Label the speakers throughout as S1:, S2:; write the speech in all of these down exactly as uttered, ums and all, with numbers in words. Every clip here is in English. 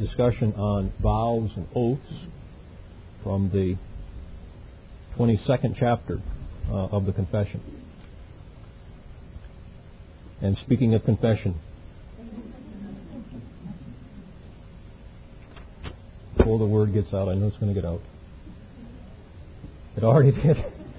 S1: discussion on vows and oaths from the twenty-second chapter uh, of the Confession. And speaking of confession, before the word gets out, I know it's going to get out. It already did.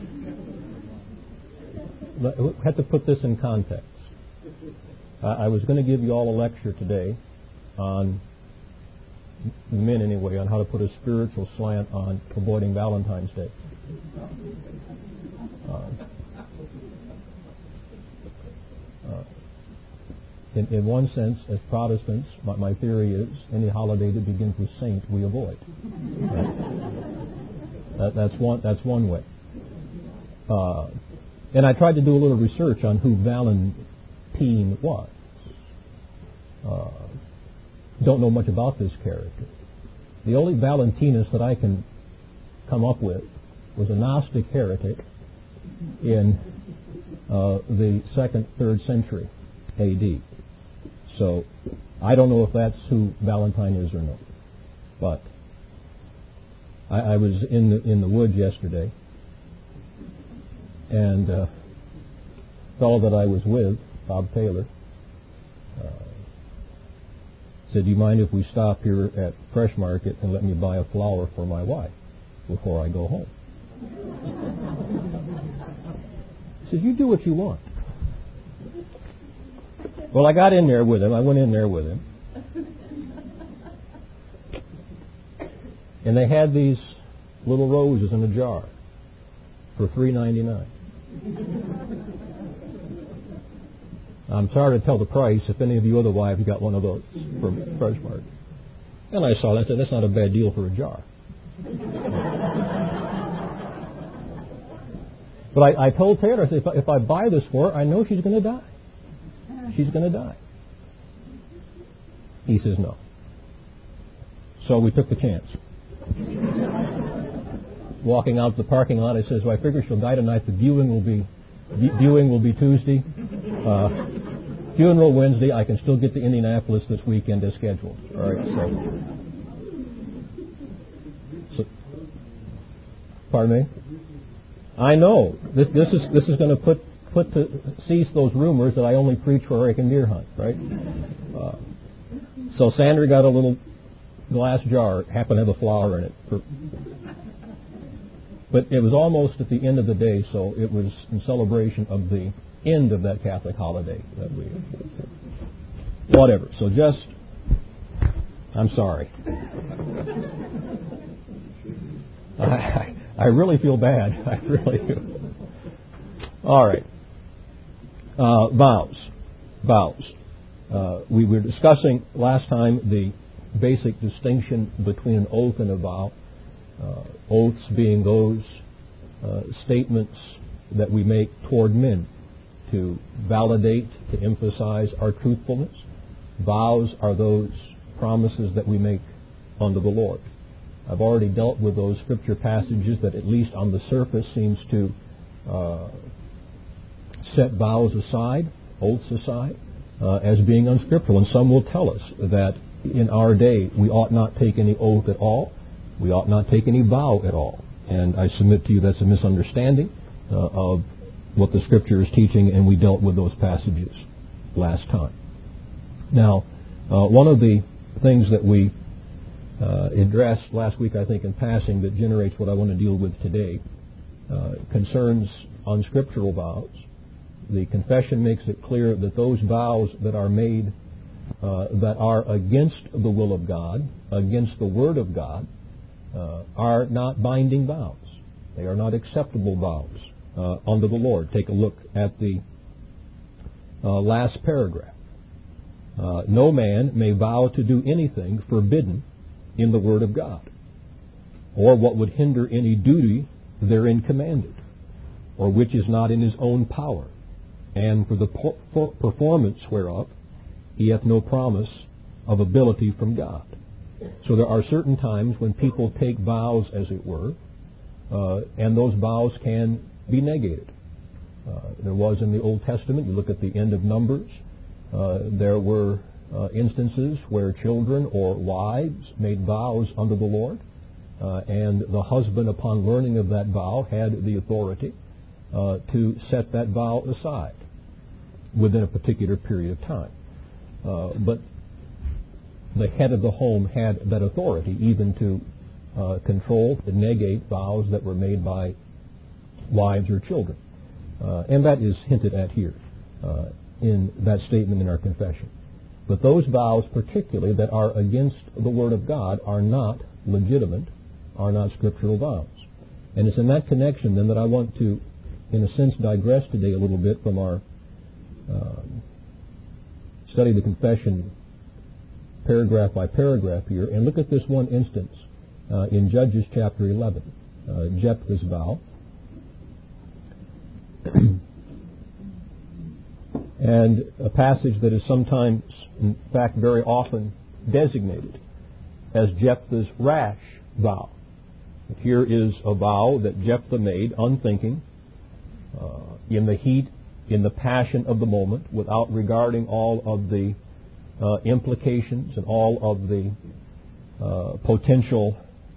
S1: I had to put this in context. I was going to give you all a lecture today on, men anyway, on how to put a spiritual slant on avoiding Valentine's Day. Uh, uh, in, in one sense, as Protestants, my, my theory is any holiday that begins with saint we avoid. Right? That, that's one. That's one way. Uh, and I tried to do a little research on who Valentine was. Uh, don't know much about this character. The only Valentinus that I can come up with was a Gnostic heretic in uh, the second, third century A D. So I don't know if that's who Valentine is or not. But I, I was in the in the woods yesterday, and uh, the fellow that I was with, Bob Taylor, uh, said, "Do you mind if we stop here at Fresh Market and let me buy a flower for my wife before I go home?" He says, "You do what you want." Well, I got in there with him. I went in there with him. And they had these little roses in a jar for three ninety-nine. I'm sorry to tell the price if any of you other wives got one of those from Fresh Market. And I saw that and said, that's not a bad deal for a jar. But I, I told Taylor, I said, if I, if I buy this for her, I know she's going to die. She's going to die. He says no. So we took the chance. Walking out to the parking lot, I says, well, I figure she'll die tonight. The viewing will be viewing will be Tuesday. Uh, funeral Wednesday. I can still get to Indianapolis this weekend as scheduled. All right. So, so pardon me. I know this. This is this is going to put put to cease those rumors that I only preach for rake and deer hunt. Right. Uh, so Sandra got a little glass jar. It happened to have a flower in it. For, but it was almost at the end of the day, so it was in celebration of the end of that Catholic holiday that we. Whatever. So just, I'm sorry. I, I really feel bad. I really do. All right. Uh, vows. Vows. Uh, we were discussing last time the basic distinction between an oath and a vow. Uh, oaths being those uh, statements that we make toward men to validate, to emphasize our truthfulness. Vows are those promises that we make unto the Lord. I've already dealt with those scripture passages that at least on the surface seems to uh, set vows aside, oaths aside, uh, as being unscriptural. And some will tell us that in our day we ought not take any oath at all. We ought not take any vow at all. And I submit to you that's a misunderstanding uh, of what the Scripture is teaching, and we dealt with those passages last time. Now, uh, one of the things that we uh, addressed last week, I think, in passing, that generates what I want to deal with today, uh, concerns unscriptural vows. The confession makes it clear that those vows that are made uh, that are against the will of God, against the Word of God, uh, are not binding vows. They are not acceptable vows uh, unto the Lord. Take a look at the uh, last paragraph. Uh, no man may vow to do anything forbidden in the Word of God, or what would hinder any duty therein commanded, or which is not in his own power, and for the po- performance whereof he hath no promise of ability from God. So there are certain times when people take vows, as it were, uh, and those vows can be negated. Uh, there was in the Old Testament, you look at the end of Numbers, uh, there were uh, instances where children or wives made vows unto the Lord, uh, and the husband, upon learning of that vow, had the authority uh, to set that vow aside within a particular period of time. Uh, but the head of the home had that authority even to uh, control and negate vows that were made by wives or children. Uh, and that is hinted at here uh, in that statement in our confession. But those vows particularly that are against the Word of God are not legitimate, are not scriptural vows. And it's in that connection then that I want to, in a sense, digress today a little bit from our uh, study of the confession paragraph by paragraph here, and look at this one instance uh, in Judges chapter eleven, uh, Jephthah's vow. And a passage that is sometimes, in fact very often, designated as Jephthah's rash vow. Here is a vow that Jephthah made, unthinking, uh, in the heat, in the passion of the moment, without regarding all of the uh, implications and all of the uh, potential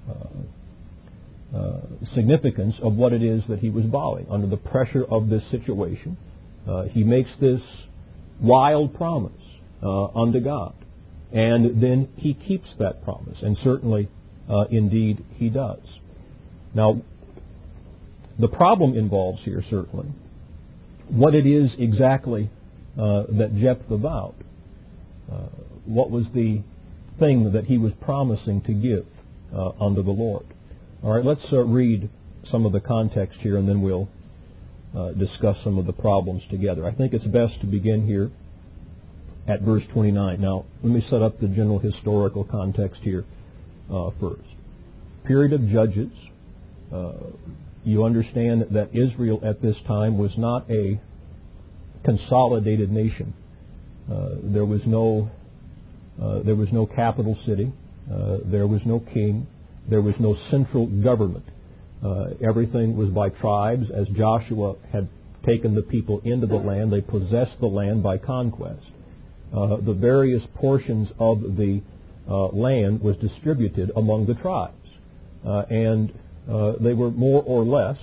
S1: uh, uh, significance of what it is that he was vowing. Under the pressure of this situation, uh, he makes this wild promise uh, unto God. And then he keeps that promise. And certainly, uh, indeed, he does. Now, the problem involves here, certainly, what it is exactly uh, that Jephthah vowed. Uh, what was the thing that he was promising to give uh, unto the Lord? All right, let's uh, read some of the context here, and then we'll uh, discuss some of the problems together. I think it's best to begin here at verse twenty-nine. Now, let me set up the general historical context here uh, first. Period of Judges. Uh, you understand that Israel at this time was not a consolidated nation. Uh, there was no uh, there was no capital city. Uh, there was no king. There was no central government. Uh, everything was by tribes. As Joshua had taken the people into the land, they possessed the land by conquest. Uh, the various portions of the uh, land was distributed among the tribes. Uh, and uh, they were more or less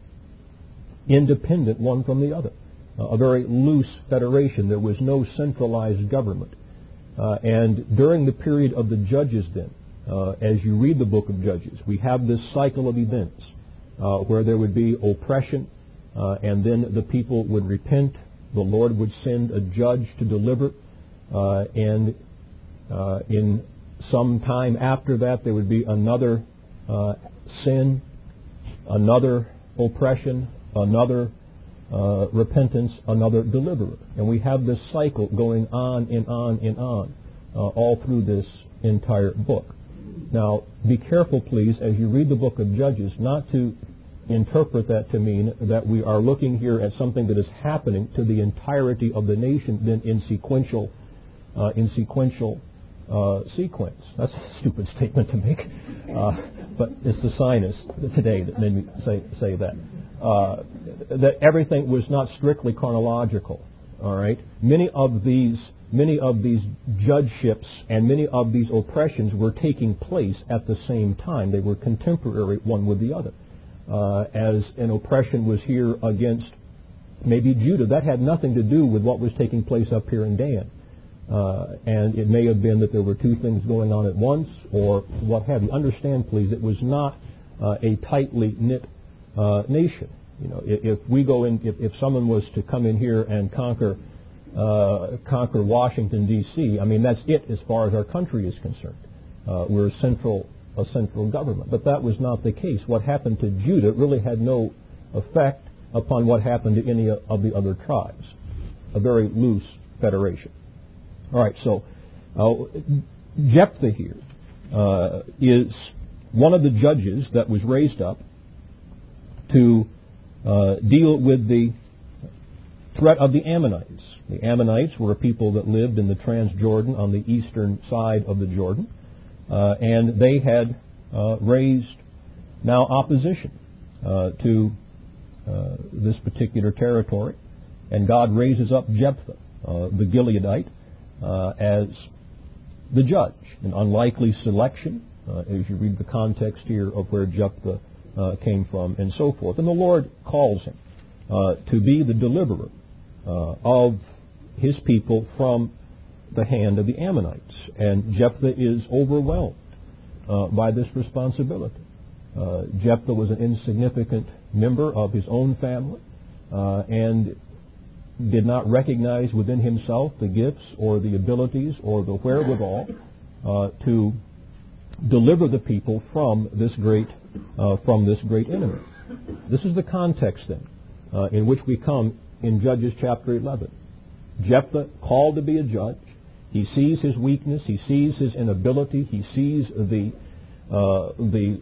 S1: independent one from the other. Uh, a very loose federation. There was no centralized government. Uh, and during the period of the Judges then, uh, as you read the book of Judges, we have this cycle of events uh, where there would be oppression, uh, and then the people would repent. The Lord would send a judge to deliver, uh, and uh, in some time after that there would be another uh, sin, another oppression, another uh, repentance, another deliverer. And we have this cycle going on and on and on uh, all through this entire book. Now, be careful, please, as you read the book of Judges, not to interpret that to mean that we are looking here at something that is happening to the entirety of the nation then in sequential uh, in sequential uh, sequence. That's a stupid statement to make, uh, but it's the sinus today that made me say say that. Uh, that everything was not strictly chronological. All right, many of these many of these judgeships and many of these oppressions were taking place at the same time. They were contemporary one with the other. Uh, as an oppression was here against maybe Judah, that had nothing to do with what was taking place up here in Dan. Uh, and it may have been that there were two things going on at once, or what have you. Understand, please, it was not uh, a tightly knit uh, nation. You know, if, if we go in, if, if someone was to come in here and conquer uh, conquer Washington D C, I mean that's it as far as our country is concerned. Uh, we're a central a central government, but that was not the case. What happened to Judah really had no effect upon what happened to any of the other tribes. A very loose federation. All right, so uh, Jephthah here uh, is one of the judges that was raised up to uh, deal with the threat of the Ammonites. The Ammonites were a people that lived in the Transjordan on the eastern side of the Jordan, uh, and they had uh, raised now opposition uh, to uh, this particular territory, and God raises up Jephthah, uh, the Gileadite, uh, as the judge, an unlikely selection, uh, as you read the context here of where Jephthah uh, came from, and so forth. And the Lord calls him uh, to be the deliverer uh, of his people from the hand of the Ammonites. And Jephthah is overwhelmed uh, by this responsibility. Uh, Jephthah was an insignificant member of his own family uh, and did not recognize within himself the gifts or the abilities or the wherewithal uh, to deliver the people from this great uh, from this great enemy. This is the context then uh, in which we come in Judges chapter eleven. Jephthah called to be a judge. He sees his weakness. He sees his inability. He sees the uh, the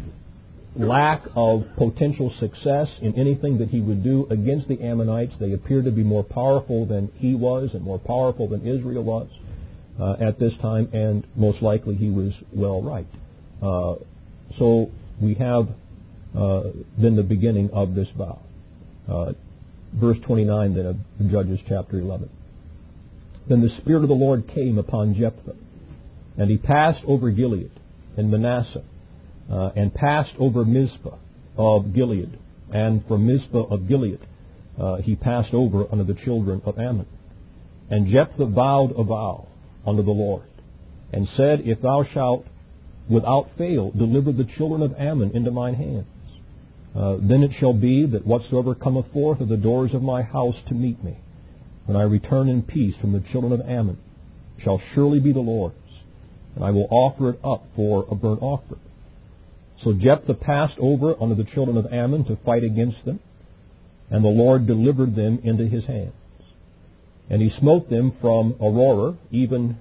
S1: lack of potential success in anything that he would do against the Ammonites. They appeared to be more powerful than he was and more powerful than Israel was uh, at this time, and most likely he was well right. Uh, so we have uh, then the beginning of this vow. Uh, verse twenty-nine then of Judges chapter eleven. Then the Spirit of the Lord came upon Jephthah, and he passed over Gilead and Manasseh, Uh, and passed over Mizpah of Gilead, and from Mizpah of Gilead uh, he passed over unto the children of Ammon. And Jephthah vowed a vow unto the Lord, and said, If thou shalt without fail deliver the children of Ammon into mine hands, uh, then it shall be that whatsoever cometh forth of the doors of my house to meet me, when I return in peace from the children of Ammon, shall surely be the Lord's, and I will offer it up for a burnt offering. So Jephthah passed over unto the children of Ammon to fight against them, and the Lord delivered them into his hands. And he smote them from Aurora, even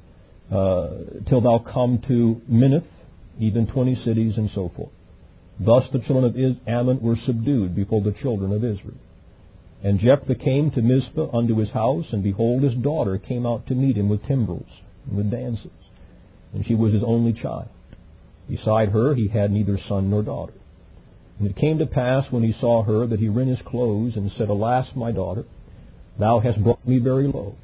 S1: uh, till thou come to Minnith, even twenty cities, and so forth. Thus the children of Ammon were subdued before the children of Israel. And Jephthah came to Mizpah unto his house, and behold, his daughter came out to meet him with timbrels and with dances, and she was his only child. Beside her he had neither son nor daughter. And it came to pass, when he saw her, that he rent his clothes, and said, Alas, my daughter, thou hast brought me very low,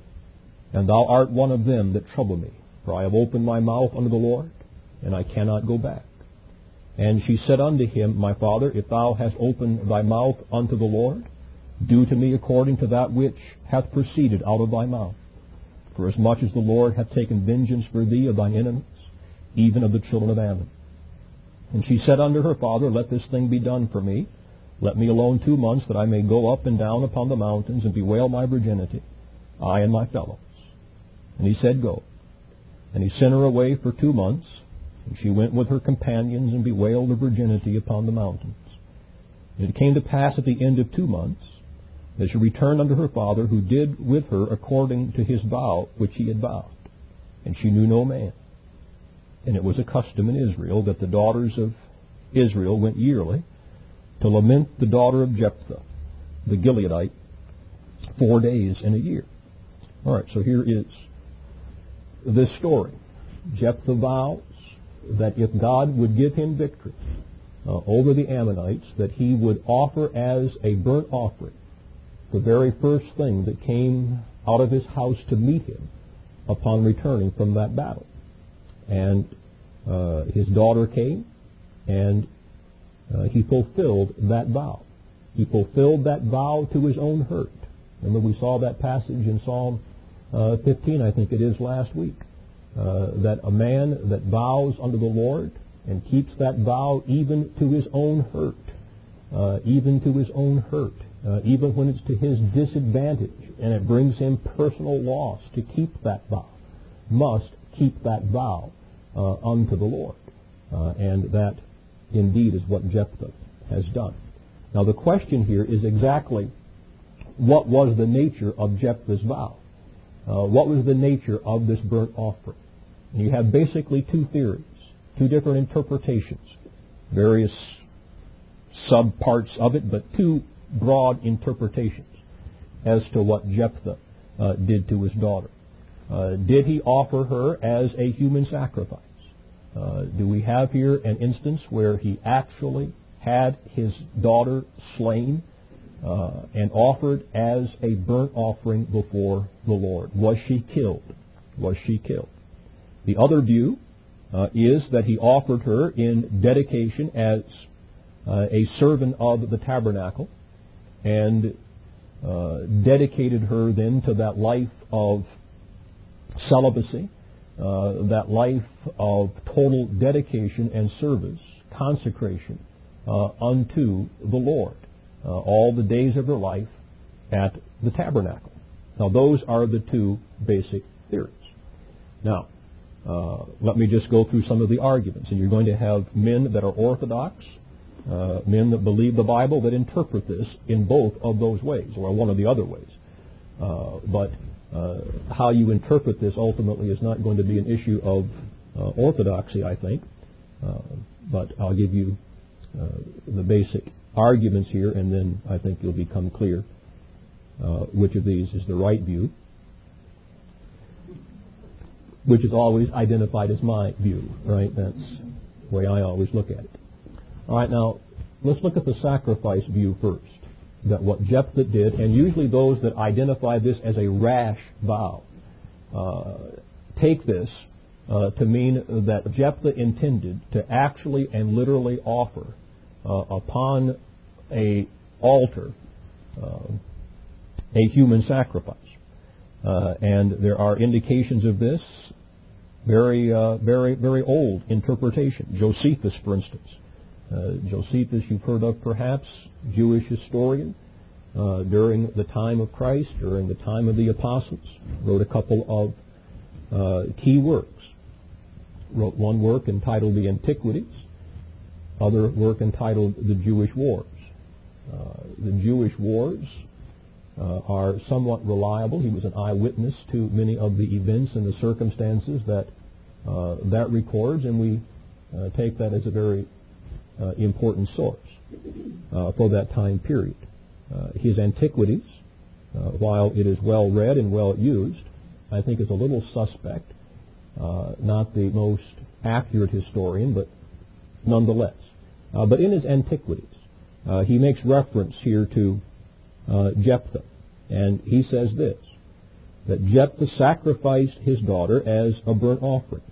S1: and thou art one of them that trouble me. For I have opened my mouth unto the Lord, and I cannot go back. And she said unto him, My father, if thou hast opened thy mouth unto the Lord, do to me according to that which hath proceeded out of thy mouth. For as much as the Lord hath taken vengeance for thee of thine enemies, even of the children of Ammon. And she said unto her father, Let this thing be done for me. Let me alone two months, that I may go up and down upon the mountains, and bewail my virginity, I and my fellows. And he said, Go. And he sent her away for two months, and she went with her companions, and bewailed her virginity upon the mountains. And it came to pass at the end of two months, that she returned unto her father, who did with her according to his vow which he had vowed. And she knew no man. And it was a custom in Israel that the daughters of Israel went yearly to lament the daughter of Jephthah, the Gileadite, four days in a year. All right, so here is this story. Jephthah vows that if God would give him victory uh, over the Ammonites, that he would offer as a burnt offering the very first thing that came out of his house to meet him upon returning from that battle. And uh, his daughter came, and uh, he fulfilled that vow. He fulfilled that vow to his own hurt. Remember, we saw that passage in Psalm uh, fifteen, I think it is, last week, uh, that a man that vows unto the Lord and keeps that vow even to his own hurt, uh, even to his own hurt, uh, even when it's to his disadvantage, and it brings him personal loss to keep that vow, must keep that vow uh, unto the Lord. Uh, and that, indeed, is what Jephthah has done. Now, the question here is exactly what was the nature of Jephthah's vow? Uh, what was the nature of this burnt offering? And you have basically two theories, two different interpretations, various subparts of it, but two broad interpretations as to what Jephthah uh, did to his daughter. Uh, did he offer her as a human sacrifice? Uh, do we have here an instance where he actually had his daughter slain uh, and offered as a burnt offering before the Lord. Was she killed? Was she killed? The other view uh, is that he offered her in dedication as uh, a servant of the tabernacle, and uh, dedicated her then to that life of celibacy, uh, that life of total dedication and service, consecration uh, unto the Lord, uh, all the days of her life at the tabernacle. Now, those are the two basic theories. Now, uh, let me just go through some of the arguments. And you're going to have men that are orthodox, uh, men that believe the Bible, that interpret this in both of those ways, or one of the other ways. Uh, but uh, how you interpret this ultimately is not going to be an issue of uh, orthodoxy, I think. Uh, but I'll give you uh, the basic arguments here, and then I think you'll become clear uh, which of these is the right view, which is always identified as my view, right? That's the way I always look at it. All right, now, let's look at the sacrifice view first, that what Jephthah did, and usually those that identify this as a rash vow, uh, take this uh, to mean that Jephthah intended to actually and literally offer uh, upon a altar uh, a human sacrifice. Uh, and there are indications of this, very, uh, very, very old interpretation. Josephus, for instance. Uh, Josephus, you've heard of perhaps, Jewish historian, uh, during the time of Christ, during the time of the apostles, wrote a couple of uh, key works. Wrote one work entitled The Antiquities, other work entitled The Jewish Wars. Uh, the Jewish Wars Uh, are somewhat reliable. He was an eyewitness to many of the events and the circumstances that uh, that records, and we uh, take that as a very uh, important source uh, for that time period. Uh, his Antiquities, uh, while it is well read and well used, I think is a little suspect. Uh, not the most accurate historian, but nonetheless. Uh, but in his Antiquities, uh, he makes reference here to Uh, Jephthah, and he says this, that Jephthah sacrificed his daughter as a burnt offering,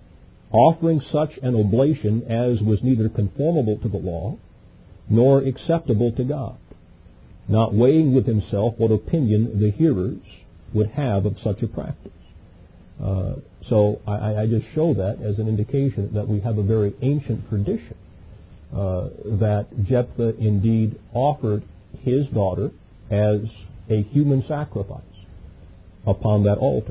S1: offering such an oblation as was neither conformable to the law nor acceptable to God, not weighing with himself what opinion the hearers would have of such a practice. Uh, so I, I just show that as an indication that we have a very ancient tradition uh, that Jephthah indeed offered his daughter as a human sacrifice upon that altar.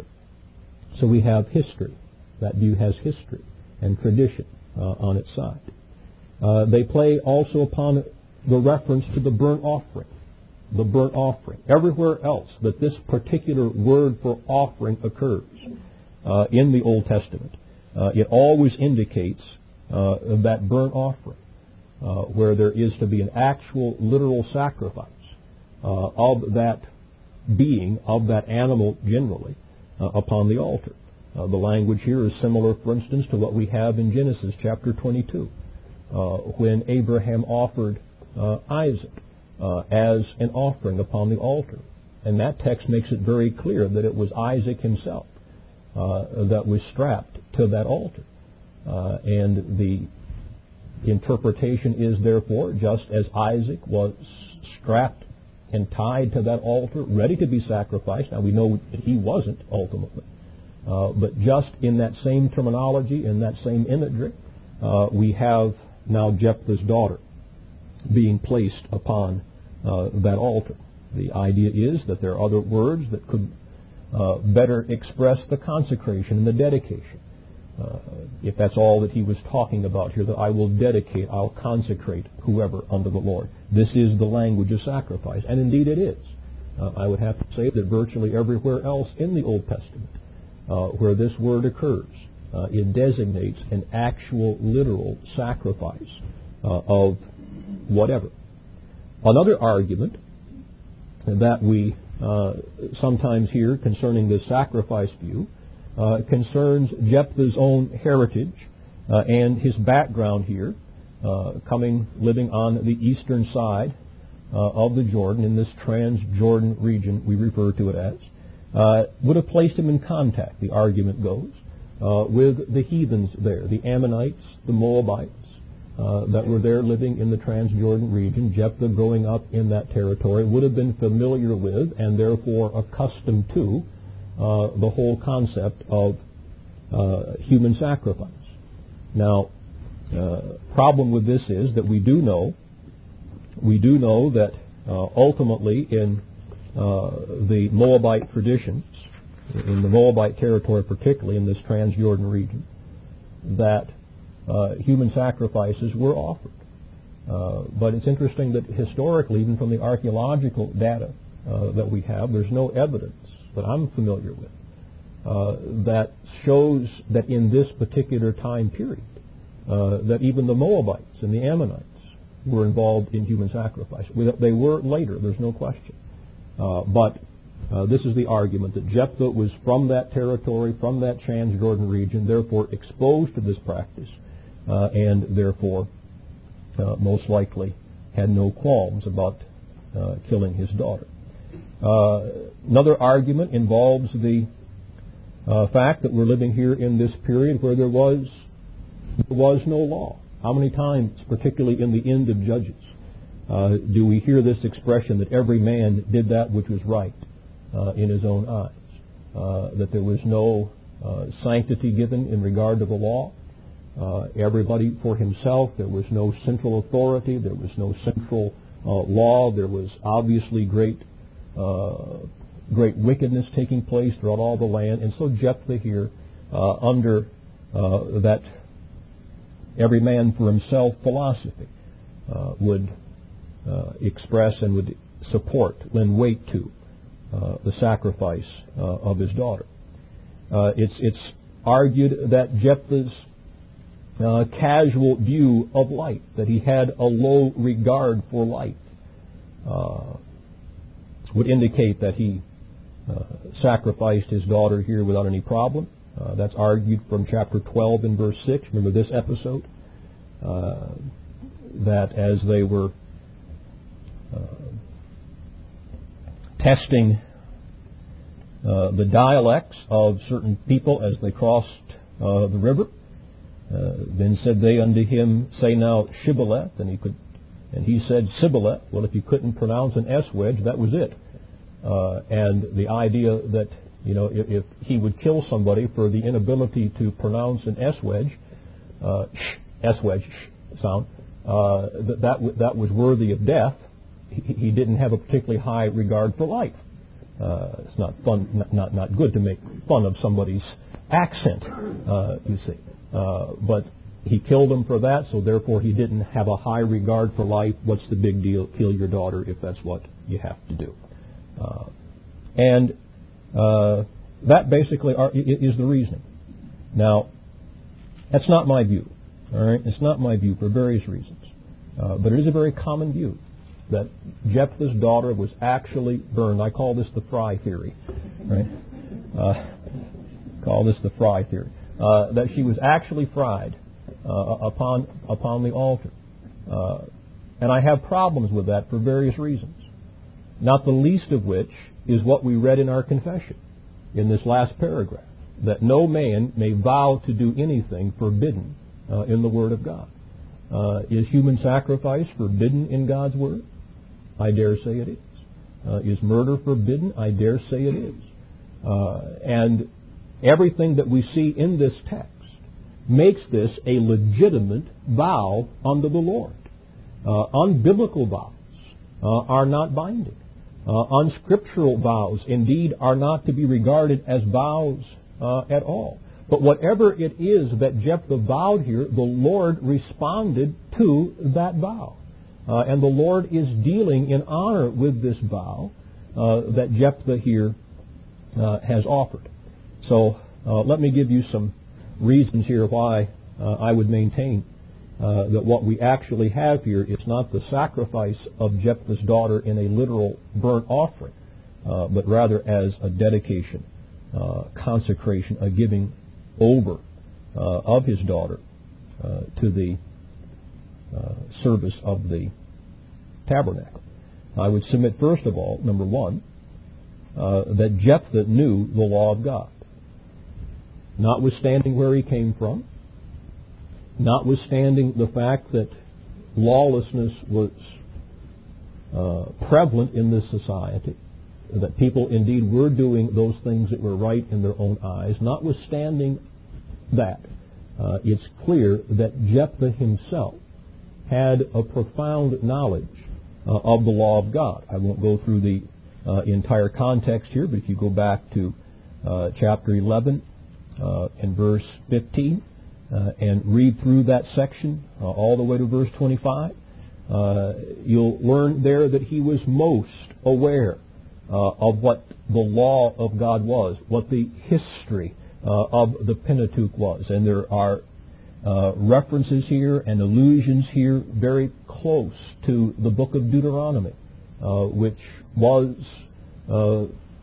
S1: So we have history. That view has history and tradition uh, on its side. Uh, they play also upon the reference to the burnt offering. The burnt offering. Everywhere else that this particular word for offering occurs uh, in the Old Testament, uh, it always indicates uh, that burnt offering, uh, where there is to be an actual literal sacrifice Uh, of that being, of that animal generally, uh, upon the altar. Uh, the language here is similar, for instance, to what we have in Genesis chapter twenty-two, uh, when Abraham offered uh, Isaac uh, as an offering upon the altar. And that text makes it very clear that it was Isaac himself uh, that was strapped to that altar. Uh, and the interpretation is, therefore, just as Isaac was strapped and tied to that altar, ready to be sacrificed. Now, we know that he wasn't, ultimately. Uh, but just in that same terminology, in that same imagery, uh, we have now Jephthah's daughter being placed upon uh, that altar. The idea is that there are other words that could uh, better express the consecration and the dedication. Uh, if that's all that he was talking about here, that I will dedicate, I'll consecrate whoever unto the Lord. This is the language of sacrifice, and indeed it is. Uh, I would have to say that virtually everywhere else in the Old Testament uh, where this word occurs, uh, it designates an actual, literal sacrifice uh, of whatever. Another argument that we uh, sometimes hear concerning the sacrifice view Uh, concerns Jephthah's own heritage uh, and his background here, uh, coming, living on the eastern side uh, of the Jordan, in this Transjordan region we refer to it as, uh, would have placed him in contact, the argument goes, uh, with the heathens there, the Ammonites, the Moabites, uh, that were there living in the Transjordan region. Jephthah, growing up in that territory, would have been familiar with and therefore accustomed to uh, the whole concept of uh, human sacrifice. Now, uh, problem with this is that we do know, we do know that uh, ultimately in uh, the Moabite traditions, in the Moabite territory particularly in this Transjordan region, that uh, human sacrifices were offered. Uh, but it's interesting that historically, even from the archaeological data uh, that we have, there's no evidence that I'm familiar with uh, that shows that in this particular time period uh, that even the Moabites and the Ammonites were involved in human sacrifice. They were later, there's no question. Uh, but uh, this is the argument that Jephthah was from that territory, from that Transjordan region, therefore exposed to this practice, uh, and therefore uh, most likely had no qualms about uh, killing his daughter. Uh, another argument involves the uh, fact that we're living here in this period where there was there was no law. How many times, particularly in the end of Judges, uh, do we hear this expression that every man did that which was right uh, in his own eyes? Uh, that there was no uh, sanctity given in regard to the law. Uh, everybody for himself. There was no central authority. There was no central uh, law. There was obviously great, uh, great wickedness taking place throughout all the land. And so Jephthah here, uh, under uh, that every man for himself philosophy, uh, would uh, express and would support, lend weight to uh, the sacrifice uh, of his daughter. Uh, it's it's argued that Jephthah's uh, casual view of life, that he had a low regard for life, uh, would indicate that he uh, sacrificed his daughter here without any problem. Uh, that's argued from chapter twelve and verse six. Remember this episode? Uh, that as they were uh, testing uh, the dialects of certain people as they crossed uh, the river, uh, then said they unto him, say now Shibboleth, and he could, and he said Sibboleth. Well, if you couldn't pronounce an S wedge, that was it. Uh, and the idea that, you know, if, if he would kill somebody for the inability to pronounce an S wedge, uh, sh, S wedge sh sound, uh, that that, w- that was worthy of death. He, he didn't have a particularly high regard for life. Uh, it's not fun, not, not not good to make fun of somebody's accent, uh, you see. Uh, but he killed him for that, so therefore he didn't have a high regard for life. What's the big deal? Kill your daughter if that's what you have to do. Uh, and uh, that basically are, is the reasoning. Now, that's not my view. All right, it's not my view for various reasons, uh, but it is a very common view that Jephthah's daughter was actually burned. I call this the Fry theory. Right? Uh, call this the Fry theory. Uh, that she was actually fried uh, upon upon the altar, uh, and I have problems with that for various reasons. Not the least of which is what we read in our confession in this last paragraph, that no man may vow to do anything forbidden uh, in the Word of God. Uh, is human sacrifice forbidden in God's Word? I dare say it is. Uh, is murder forbidden? I dare say it is. Uh, and everything that we see in this text makes this a legitimate vow unto the Lord. Uh, unbiblical vows uh, are not binding. Uh, unscriptural vows, indeed, are not to be regarded as vows uh, at all. But whatever it is that Jephthah vowed here, the Lord responded to that vow. Uh, and the Lord is dealing in honor with this vow uh, that Jephthah here uh, has offered. So uh, let me give you some reasons here why uh, I would maintain Uh, that what we actually have here is not the sacrifice of Jephthah's daughter in a literal burnt offering, uh, but rather as a dedication, uh, consecration, a giving over uh, of his daughter uh, to the uh, service of the tabernacle. I would submit, first of all, number one, uh, that Jephthah knew the law of God. Notwithstanding where he came from, notwithstanding the fact that lawlessness was uh, prevalent in this society, that people indeed were doing those things that were right in their own eyes, notwithstanding that, uh, it's clear that Jephthah himself had a profound knowledge uh, of the law of God. I won't go through the uh, entire context here, but if you go back to uh, chapter eleven uh, and verse fifteen uh, and read through that section uh, all the way to verse twenty-five, uh, you'll learn there that he was most aware uh, of what the law of God was, what the history uh, of the Pentateuch was. And there are Uh, references here and allusions here very close to the book of Deuteronomy, uh, which was uh,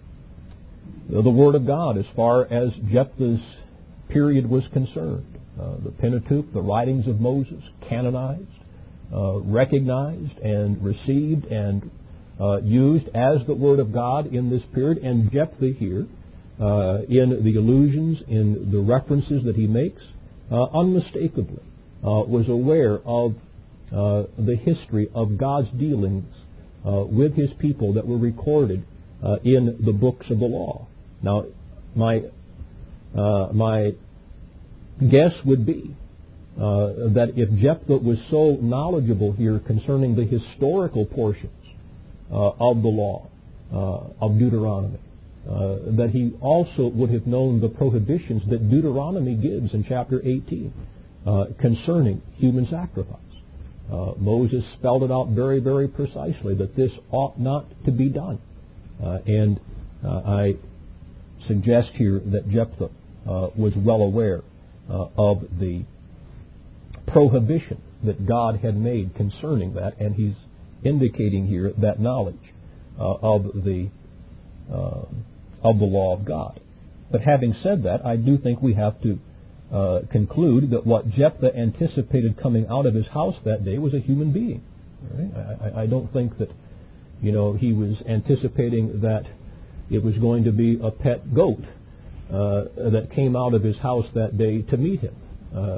S1: the Word of God as far as Jephthah's period was concerned. Uh, the Pentateuch, the writings of Moses, canonized, uh, recognized, and received and uh, used as the Word of God in this period. And Jephthah here, uh, in the allusions, in the references that he makes, Uh, unmistakably uh, was aware of uh, the history of God's dealings uh, with His people that were recorded uh, in the books of the law. Now, my uh, my guess would be uh, that if Jephthah was so knowledgeable here concerning the historical portions uh, of the law uh, of Deuteronomy, Uh, that he also would have known the prohibitions that Deuteronomy gives in chapter eighteen uh, concerning human sacrifice. Uh, Moses spelled it out very, very precisely that this ought not to be done. Uh, and uh, I suggest here that Jephthah uh, was well aware uh, of the prohibition that God had made concerning that, and he's indicating here that knowledge uh, of the uh, of the law of God. But having said that, I do think we have to uh, conclude that what Jephthah anticipated coming out of his house that day was a human being. Right? I, I don't think that, you know, he was anticipating that it was going to be a pet goat uh, that came out of his house that day to meet him. Uh,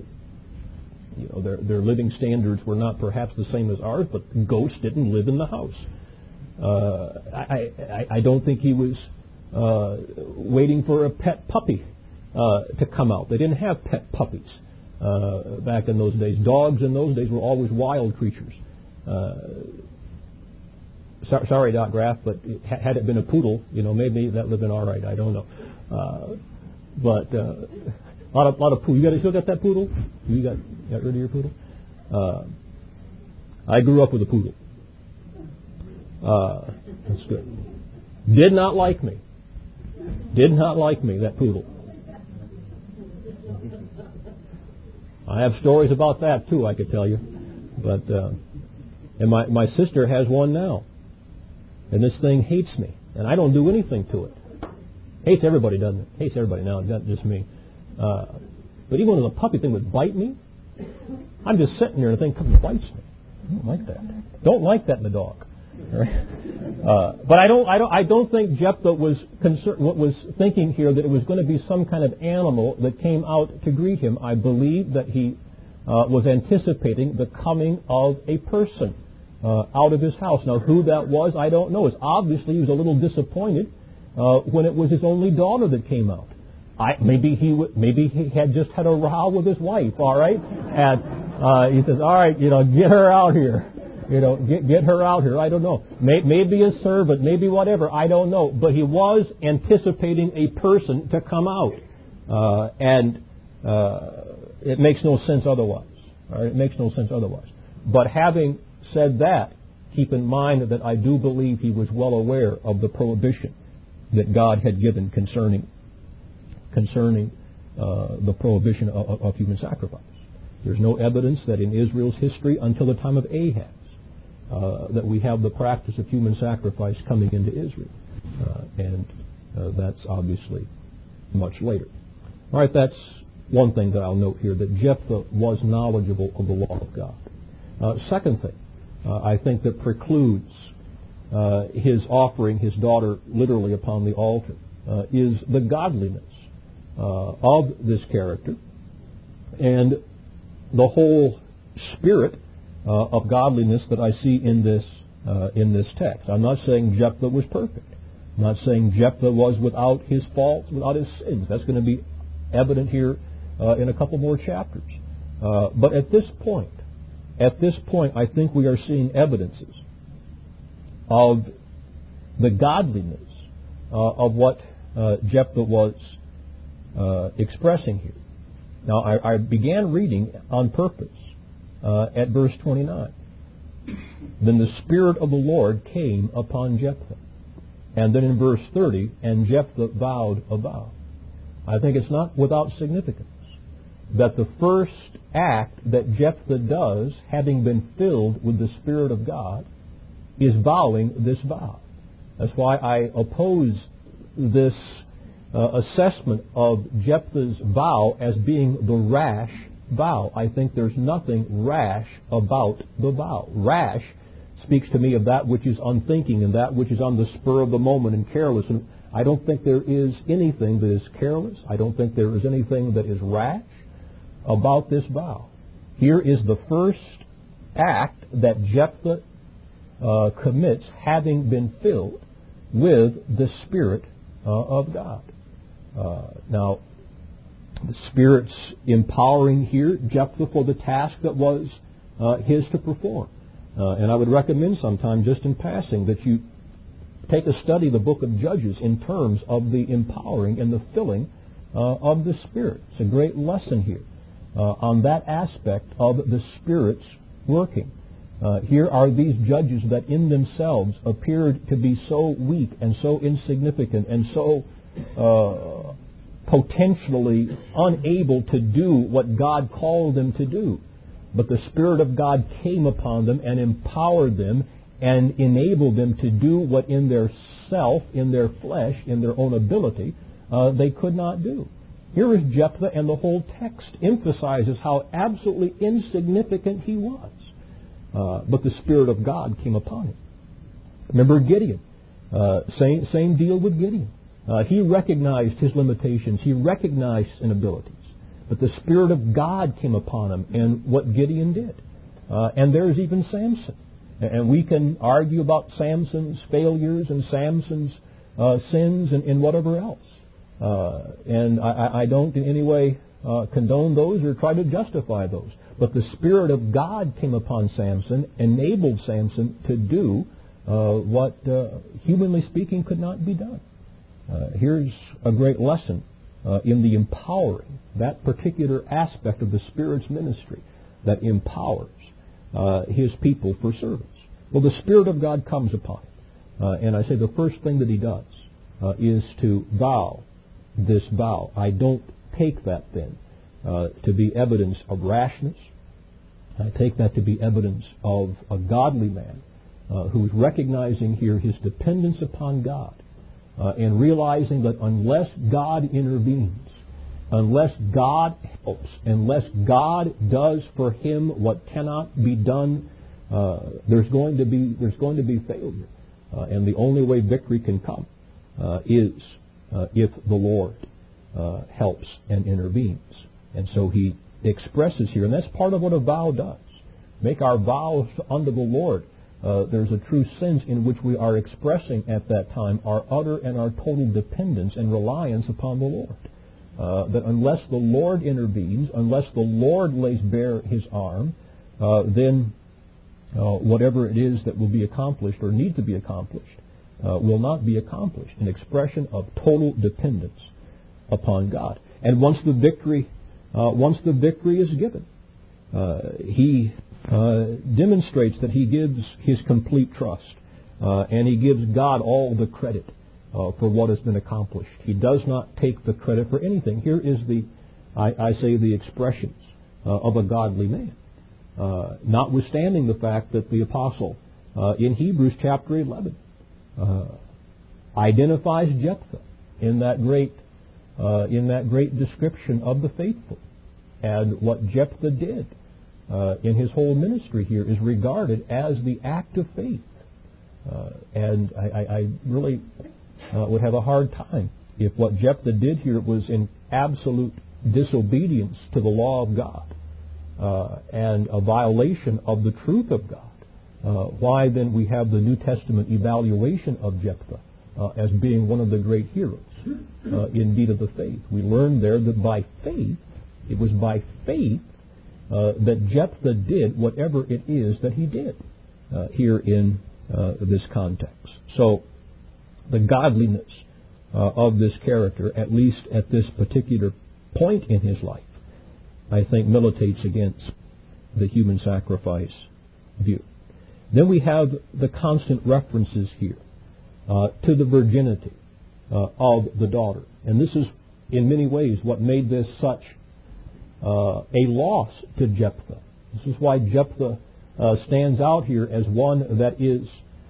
S1: you know, their, their living standards were not perhaps the same as ours, but goats didn't live in the house. Uh, I, I, I don't think he was Uh, waiting for a pet puppy uh, to come out. They didn't have pet puppies uh, back in those days. Dogs in those days were always wild creatures. Uh, so, sorry, Doc Graff, but it, had it been a poodle, you know, maybe that would have been all right. I don't know. Uh, but uh, a lot of lot of poodle. You got still got that poodle? You got got rid of your poodle? Uh, I grew up with a poodle. Uh, that's good. Did not like me. Did not like me, that poodle. I have stories about that, too, I could tell you. But uh, and my, my sister has one now. And this thing hates me. And I don't do anything to it. Hates everybody, doesn't it? Hates everybody now, not just me. Uh, but even when the puppy thing would bite me, I'm just sitting there and the thing comes and bites me. I don't like that. Don't like that in the dog. Uh, but I don't, I don't, I don't think Jephthah was concern, was thinking here that it was going to be some kind of animal that came out to greet him. I believe that he uh, was anticipating the coming of a person uh, out of his house. Now, who that was, I don't know. It's obviously he was a little disappointed uh, when it was his only daughter that came out. I, maybe he, w- maybe he had just had a row with his wife. All right, and uh, he says, "All right, you know, get her out here." You know, get, get her out here. I don't know. May, maybe a servant, maybe whatever. I don't know. But he was anticipating a person to come out. Uh, and uh, it makes no sense otherwise. All right? It makes no sense otherwise. But having said that, keep in mind that I do believe he was well aware of the prohibition that God had given concerning concerning uh, the prohibition of, of, of human sacrifice. There's no evidence that in Israel's history until the time of Ahaz, Uh, that we have the practice of human sacrifice coming into Israel. Uh, and uh, that's obviously much later. All right, that's one thing that I'll note here, that Jephthah was knowledgeable of the law of God. Uh, second thing, uh, I think that precludes uh, his offering his daughter literally upon the altar, uh, is the godliness uh, of this character and the whole spirit uh, of godliness that I see in this uh, in this text. I'm not saying Jephthah was perfect. I'm not saying Jephthah was without his faults, without his sins. That's going to be evident here uh, in a couple more chapters. Uh, but at this point, at this point, I think we are seeing evidences of the godliness uh, of what uh, Jephthah was uh, expressing here. Now, I, I began reading on purpose uh, at verse twenty-nine. Then the Spirit of the Lord came upon Jephthah. And then in verse thirty, and Jephthah vowed a vow. I think it's not without significance that the first act that Jephthah does, having been filled with the Spirit of God, is vowing this vow. That's why I oppose this uh, assessment of Jephthah's vow as being the rash vow. I think there's nothing rash about the vow. Rash speaks to me of that which is unthinking and that which is on the spur of the moment and careless. And I don't think there is anything that is careless. I don't think there is anything that is rash about this vow. Here is the first act that Jephthah uh, commits, having been filled with the Spirit uh, of God. Uh, now, the Spirit's empowering here Jephthah for the task that was uh, his to perform. Uh, and I would recommend sometime, just in passing, that you take a study of the book of Judges in terms of the empowering and the filling uh, of the Spirit. It's a great lesson here uh, on that aspect of the Spirit's working. Uh, here are these judges that in themselves appeared to be so weak and so insignificant and so uh, potentially unable to do what God called them to do. But the Spirit of God came upon them and empowered them and enabled them to do what in their self, in their flesh, in their own ability, uh, they could not do. Here is Jephthah, and the whole text emphasizes how absolutely insignificant he was. Uh, but the Spirit of God came upon him. Remember Gideon. Uh, same, same deal with Gideon. Uh, he recognized his limitations. He recognized his inabilities. But the Spirit of God came upon him, and what Gideon did. Uh, and there's even Samson. And we can argue about Samson's failures and Samson's uh, sins and, and whatever else. Uh, and I, I don't in any way uh, condone those or try to justify those. But the Spirit of God came upon Samson, enabled Samson to do uh, what, uh, humanly speaking, could not be done. Uh, here's a great lesson uh, in the empowering, that particular aspect of the Spirit's ministry that empowers uh, His people for service. Well, the Spirit of God comes upon him. Uh, and I say the first thing that he does uh, is to vow this vow. I don't take that then uh, to be evidence of rashness. I take that to be evidence of a godly man uh, who's recognizing here his dependence upon God uh, and realizing that unless God intervenes, unless God helps, unless God does for him what cannot be done, uh, there's going to be there's going to be failure, uh, and the only way victory can come uh, is uh, if the Lord uh, helps and intervenes. And so he expresses here, and that's part of what a vow does. Make our vows unto the Lord. Uh, there's a true sense in which we are expressing at that time our utter and our total dependence and reliance upon the Lord. Uh, that unless the Lord intervenes, unless the Lord lays bare His arm, uh, then uh, whatever it is that will be accomplished or need to be accomplished uh, will not be accomplished. An expression of total dependence upon God. And once the victory, uh, once the victory is given, uh, he uh, demonstrates that he gives his complete trust, uh, and he gives God all the credit Uh, for what has been accomplished. He does not take the credit for anything. Here is the, I, I say, the expressions uh, of a godly man. Uh, notwithstanding the fact that the apostle uh, in Hebrews chapter eleven uh, identifies Jephthah in that great uh, in that great description of the faithful, and what Jephthah did uh, in his whole ministry here is regarded as the act of faith. Uh, and I, I, I really uh, would have a hard time if what Jephthah did here was in absolute disobedience to the law of God uh, and a violation of the truth of God. Uh, why then we have the New Testament evaluation of Jephthah uh, as being one of the great heroes, uh, indeed, of the faith. We learn there that by faith, it was by faith uh, that Jephthah did whatever it is that he did uh, here in uh, this context. So the godliness uh, of this character, at least at this particular point in his life, I think militates against the human sacrifice view. Then we have the constant references here uh, to the virginity uh, of the daughter. And this is, in many ways, what made this such uh, a loss to Jephthah. This is why Jephthah uh, stands out here as one that is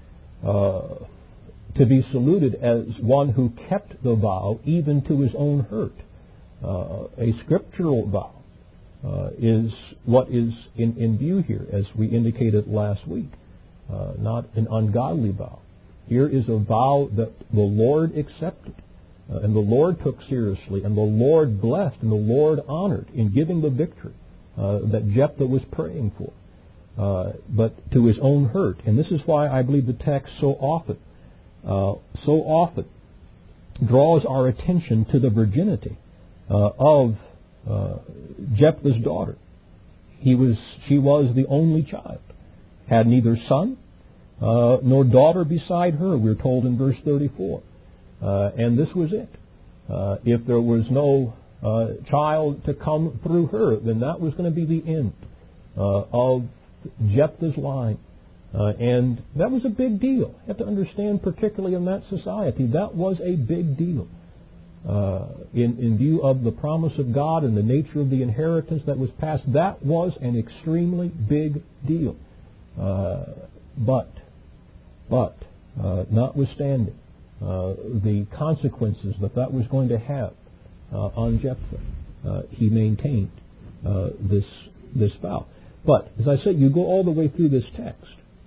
S1: uh, to be saluted as one who kept the vow even to his own hurt. Uh, a scriptural vow uh, is what is in, in view here, as we indicated last week. Uh, not an ungodly vow. Here is a vow that the Lord accepted, uh, and the Lord took seriously, and the Lord blessed, and the Lord honored in giving the victory uh, that Jephthah was praying for, uh, but to his own hurt. And this is why I believe the text so often, uh, so often draws our attention to the virginity uh, of uh, Jephthah's daughter. He was, she was the only child. Had neither son uh, nor daughter beside her, we're told in verse thirty-four. Uh, and this was it. Uh, if there was no uh, child to come through her, then that was going to be the end uh, of Jephthah's line. Uh, and that was a big deal. You have to understand, particularly in that society, that was a big deal. Uh, in, in view of the promise of God and the nature of the inheritance that was passed, that was an extremely big deal. Uh, but, but, uh, notwithstanding uh, the consequences that that was going to have uh, on Jephthah, uh, he maintained uh, this this vow. But as I said, you go all the way through this text,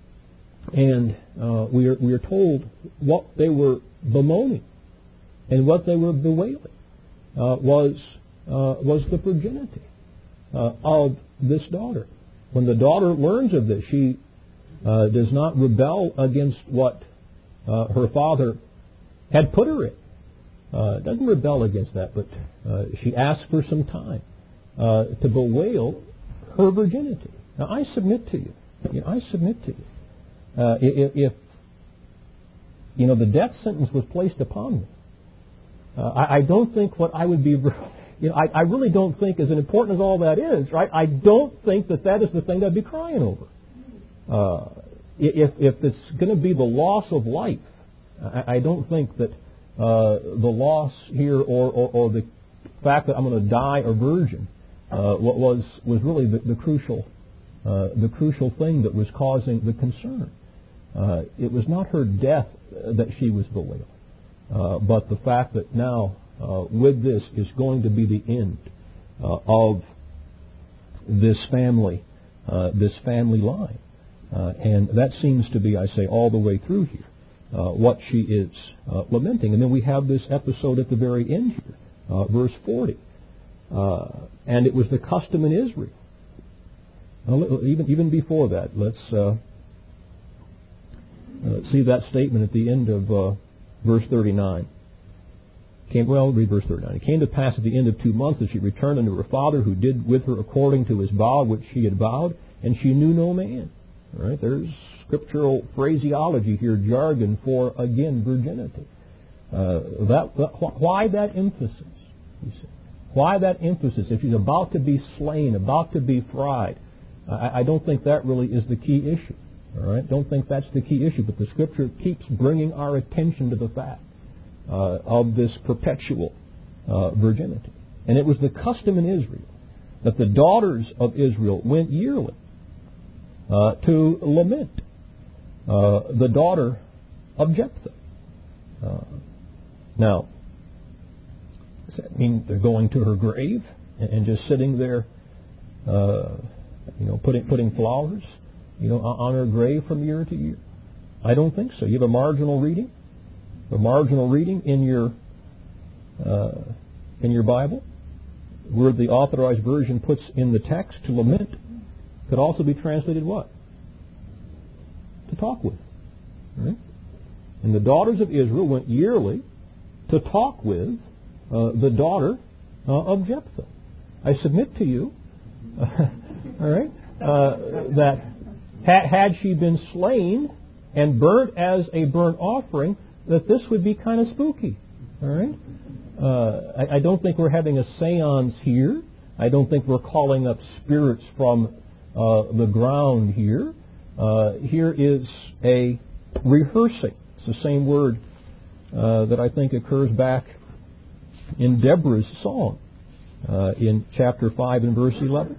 S1: and uh, we are we are told what they were bemoaning and what they were bewailing uh, was uh, was the virginity uh, of this daughter. When the daughter learns of this, she uh, does not rebel against what uh, her father had put her in. Uh, doesn't rebel against that, but uh, she asks for some time uh, to bewail her virginity. Now, I submit to you, you know, I submit to you, uh, if, if you know the death sentence was placed upon me, uh, I, I don't think what I would be. You know, I, I really don't think, as important as all that is, right, I don't think that that is the thing I'd be crying over. Uh, if, if it's going to be the loss of life, I, I don't think that uh, the loss here or, or, or the fact that I'm going to die a virgin uh, was was really the, the crucial uh, the crucial thing that was causing the concern. Uh, it was not her death that she was bewailing, uh, but the fact that now, Uh, with this is going to be the end uh, of this family, uh, this family line, uh, and that seems to be, I say, all the way through here, uh, what she is uh, lamenting. And then we have this episode at the very end here, uh, verse forty, uh, and it was the custom in Israel. Now, even even before that, let's uh, uh, see that statement at the end of uh, verse thirty-nine. Came, well, read verse thirty-nine. It came to pass at the end of two months that she returned unto her father, who did with her according to his vow which she had vowed, and she knew no man. All right, there's scriptural phraseology here, jargon for, again, virginity. Uh, that, that why that emphasis? You see? Why that emphasis? If she's about to be slain, about to be fried, I, I don't think that really is the key issue. All right, don't think that's the key issue. But the Scripture keeps bringing our attention to the fact Uh, of this perpetual uh, virginity. And it was the custom in Israel that the daughters of Israel went yearly uh, to lament uh, the daughter of Jephthah. Uh, now, does that mean they're going to her grave and, and just sitting there, uh, you know, putting putting flowers, you know, on her grave from year to year? I don't think so. You have a marginal reading, a marginal reading in your uh, in your Bible, where the Authorized Version puts in the text to lament, could also be translated what? To talk with. Right? And the daughters of Israel went yearly to talk with uh, the daughter uh, of Jephthah. I submit to you, uh, all right, uh, that ha- had she been slain and burnt as a burnt offering, that this would be kind of spooky. All right, uh, I, I don't think we're having a seance here. I don't think we're calling up spirits from uh, the ground here. Uh, here is a rehearsing. It's the same word uh, that I think occurs back in Deborah's song uh, in chapter five and verse eleven.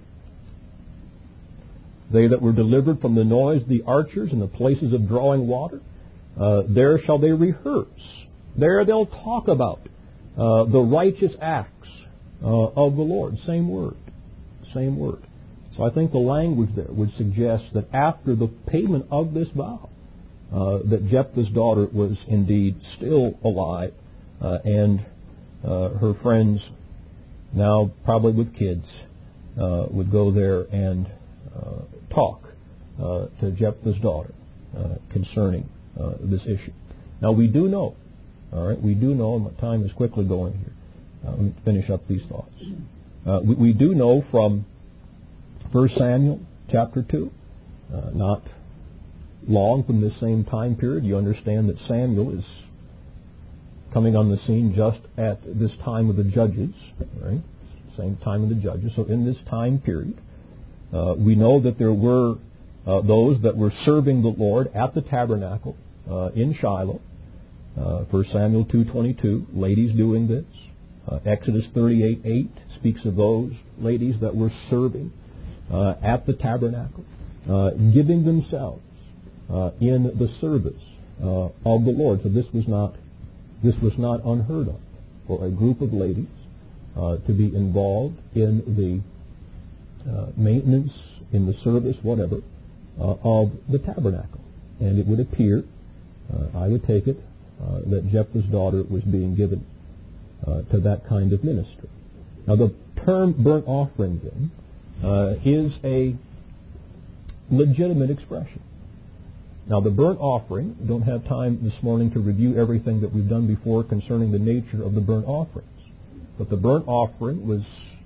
S1: They that were delivered from the noise of the archers and the places of drawing water, uh, there shall they rehearse. There they'll talk about uh, the righteous acts uh, of the Lord. Same word. Same word. So I think the language there would suggest that after the payment of this vow, uh, that Jephthah's daughter was indeed still alive, uh, and uh, her friends, now probably with kids, uh, would go there and uh, talk uh, to Jephthah's daughter uh, concerning uh, this issue. Now we do know, all right, we do know, and my time is quickly going here. Uh, let me finish up these thoughts. Uh, we, we do know from First Samuel chapter two, uh, not long from this same time period. You understand that Samuel is coming on the scene just at this time of the judges, right? Same time of the judges. So in this time period, uh, we know that there were uh, those that were serving the Lord at the tabernacle uh, in Shiloh. Uh, First Samuel two twenty-two, ladies doing this. Uh, Exodus thirty-eight eight speaks of those ladies that were serving Uh, at the tabernacle, uh, giving themselves uh, in the service uh, of the Lord. So this was not this was not unheard of for a group of ladies uh, to be involved in the uh, maintenance, in the service, whatever, uh, of the tabernacle. And it would appear, uh, I would take it, uh, that Jephthah's daughter was being given uh, to that kind of ministry. Now the term burnt offering then Uh, is a legitimate expression. Now, the burnt offering, we don't have time this morning to review everything that we've done before concerning the nature of the burnt offerings. But the burnt offering was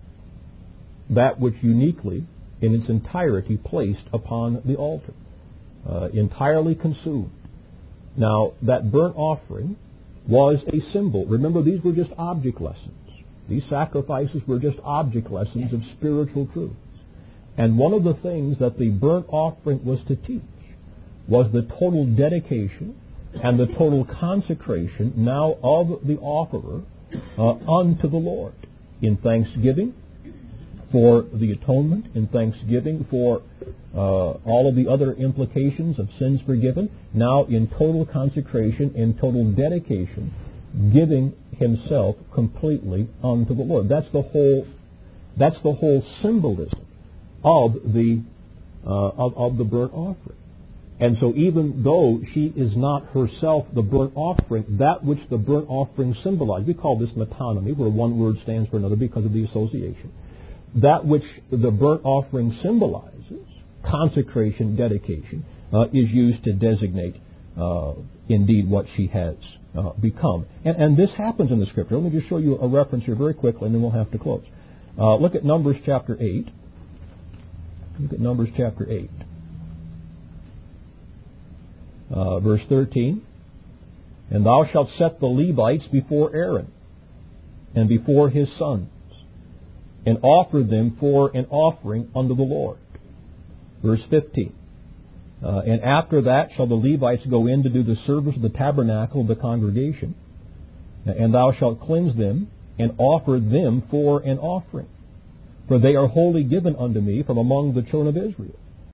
S1: that which uniquely, in its entirety, placed upon the altar, uh, entirely consumed. Now, that burnt offering was a symbol. Remember, these were just object lessons. These sacrifices were just object lessons of spiritual truths. And one of the things that the burnt offering was to teach was the total dedication and the total consecration now of the offerer uh, unto the Lord, in thanksgiving for the atonement, in thanksgiving for uh, all of the other implications of sins forgiven, now in total consecration, in total dedication, giving himself completely unto the Lord. That's the whole. That's the whole symbolism of the uh, of, of the burnt offering. And so, even though she is not herself the burnt offering, that which the burnt offering symbolizes, we call this metonymy, where one word stands for another because of the association. That which the burnt offering symbolizes, consecration, dedication, uh, is used to designate uh, indeed what she has uh, become. And, and this happens in the Scripture. Let me just show you a reference here very quickly, and then we'll have to close. Uh, look at Numbers chapter eight. Look at Numbers chapter eight. Uh, verse thirteen. And thou shalt set the Levites before Aaron and before his sons, and offer them for an offering unto the Lord. Verse fifteen. Uh, and after that shall the Levites go in to do the service of the tabernacle of the congregation, and thou shalt cleanse them and offer them for an offering. For they are wholly given unto me from among the children of Israel.